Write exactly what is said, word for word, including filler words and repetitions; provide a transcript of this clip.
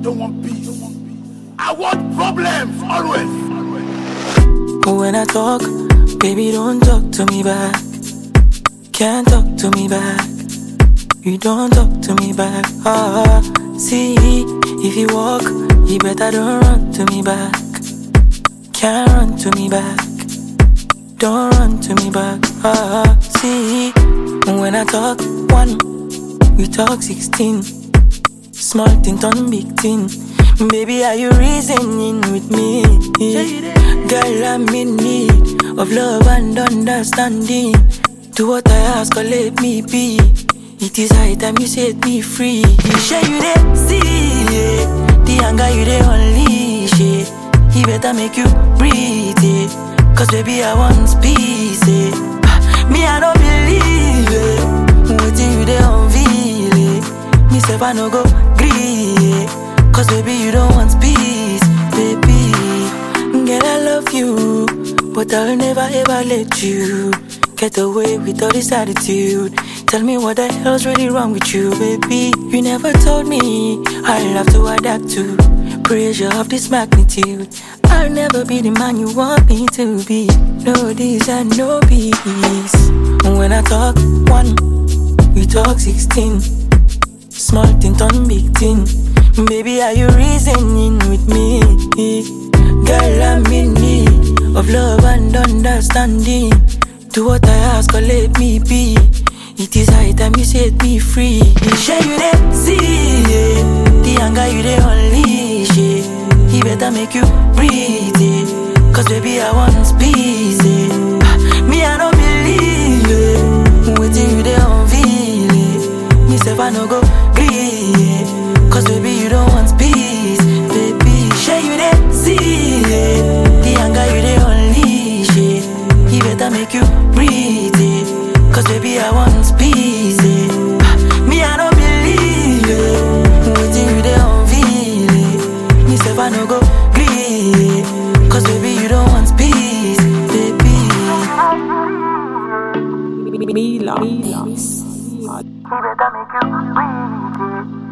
don't want peace. I want problems always. When I talk, baby, don't talk to me back. Can't talk to me back. You don't talk to me back. Ah, see, if you walk, you better don't run to me back. Can't run to me back. Don't run to me back. Ah, see, when I talk one, you talk sixteen. Small thing turn big thing. Baby, are you reasoning with me? Girl, I'm in need of love and understanding. Do what I ask or let me be. It is high time you set me free. You share you there, see yeah. The anger you there unleash it. He better make you breathe it. Cause baby I want peace it. Me I don't believe it. Waiting you there unveil it. Me say I no go gree it. Cause baby you don't want peace, baby. Girl I love you, but I'll never ever let you get away with all this attitude. Tell me what the hell's really wrong with you, baby. You never told me I'll have to adapt to pressure of this magnitude. I'll never be the man you want me to be. No this and no peace. When I talk one, you talk sixteen. Small thing turn big thing. Baby, are you reasoning with me? Girl, I'm in need of love and understanding. Do what I ask or let me be. It is high time you set me free. Share you there, see yeah. The anger you there unleash it. He better make you breathe it. Cause baby I want peace it. Me I don't believe it. Waiting you there unveil it. Me say I no go gree it. Cause baby you don't want peace, baby. Share you there, see it. The anger you there unleash it. He better make you breathe it. Cause baby I want peace it. Me I don't believe it. Waiting you there unveil it. Me say I no go gree it. Cause baby you don't want peace, baby. Me love. He better make you breathe it.